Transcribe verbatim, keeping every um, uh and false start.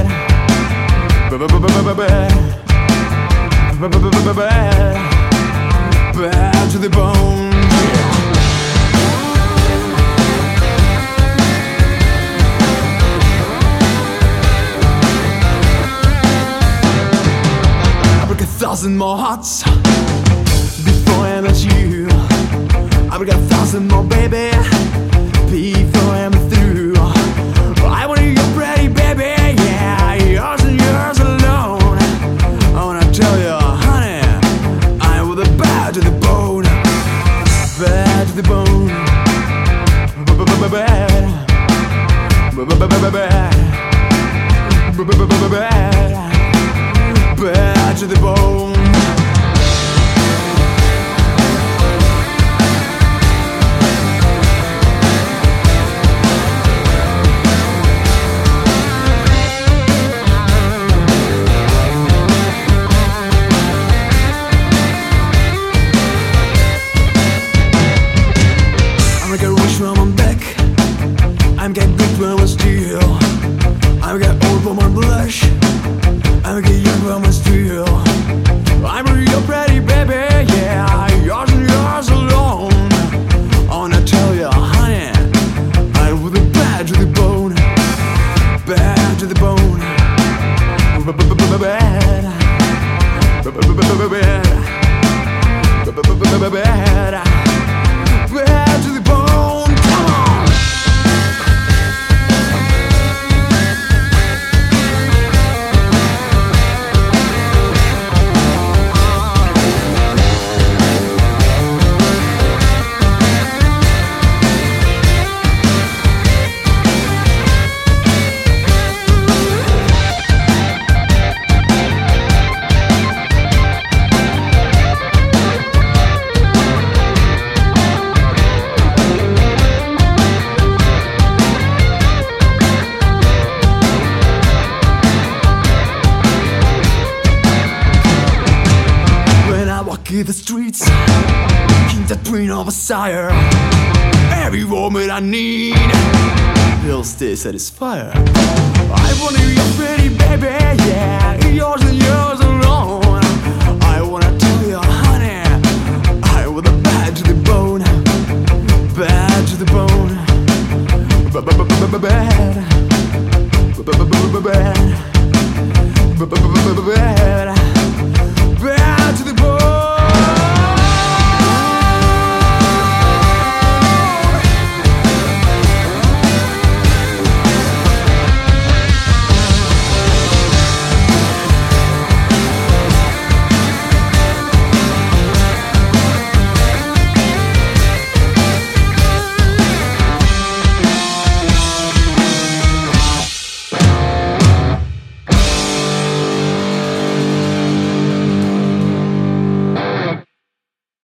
bad to the bone. I broke a thousand more hearts before I met you. I broke a thousand more, baby, before I'm through. I want you pretty, baby, yeah, yours and yours alone. I wanna tell you, honey, I was the bad to the bone, bad to the bone, bad, bad, bad to the bone. I'm get good when I'm still. I'm get old when I'm blush. I'm get young when I'm still. I'm real pretty, baby, yeah, yours and yours alone. I wanna tell you, honey, I was the bad to the bone, bad to the bone, bad, bad, bad, bad to the bone. In the streets, in the twin of a sire, every woman I need will stay satisfied. I want you, you're pretty, baby, yeah, yours and yours alone. I wanna tell you, honey, I was the bad to the bone, bad to the bone, bad, bad, bad, bad, bad.